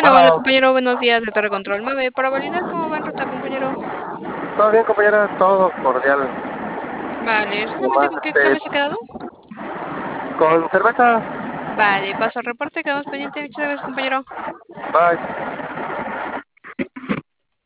Hola Bueno, compañero, buenos días de Torre Control 9. Para validar cómo va en ruta, compañero. todo bien, compañera, todo cordial. Vale, ¿exactamente Nomás, con qué examen se ha quedado? con cerveza, Vale, paso al reporte, quedamos pendientes. Muchas gracias, compañero. bye.